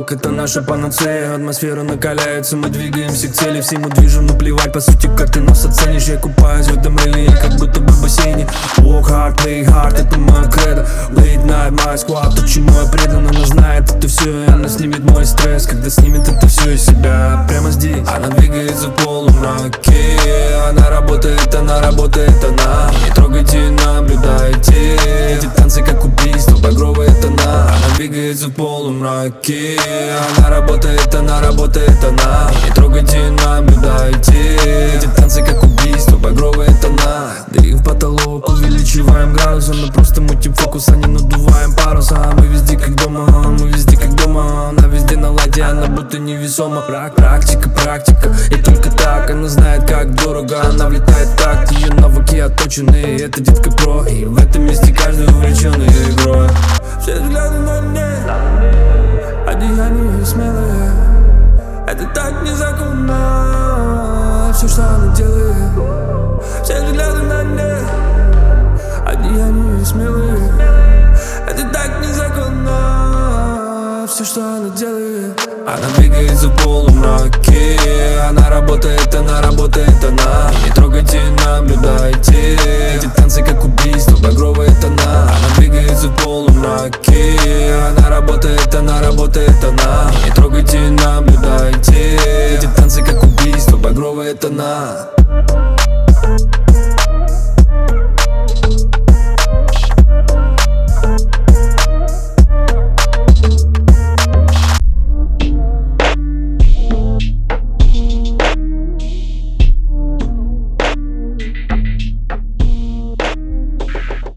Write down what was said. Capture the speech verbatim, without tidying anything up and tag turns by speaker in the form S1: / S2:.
S1: потолок — это наша панацея. Атмосфера накаляется, мы двигаемся к цели. Всему движем, но плевать, по сути, как ты нас оценишь. Я купаюсь в этом реле, как будто бы в бассейне. Walk hard, play hard, это моя кредо. Late night, my squad, то, чему я предан. Она знает это все, и она снимет мой стресс, когда снимет это все из себя. Прямо здесь она двигается в полумраке. Она работает, она работает, она. Не трогайте, наблюдайте. Эти танцы как убийство, багровые тона. Она двигается в полумраке. Она работает, она работает, она. Не трогайте, наблюдайте. Эти танцы как убийство, багровые тона. Да и в потолок увеличиваем градус. Мы просто мутим фокус, а не надуваем парус. А мы везде как дома, мы везде как дома. Она везде на ладе, она будто невесома. Прак, практика, практика, и только так она знает, как дорого. Она влетает в такт, ее навыки отточены. Это детка про, и в этом месте каждый увлеченный игрой. Все взгляды на мне, одеяния смелые. Это так незаконно, все, что она делает. Все взгляды на мне, одеяния смелые. Это так незаконно, все, что она делает. Она двигается в полумраке. Она работает, она работает, она. Не трогайте, наблюдайте. Эти танцы как убийство, багровые тона. Она двигается в полумраке. Она работает, она работает, она. Не трогайте, наблюдайте. Эти танцы как убийство, багровые тона.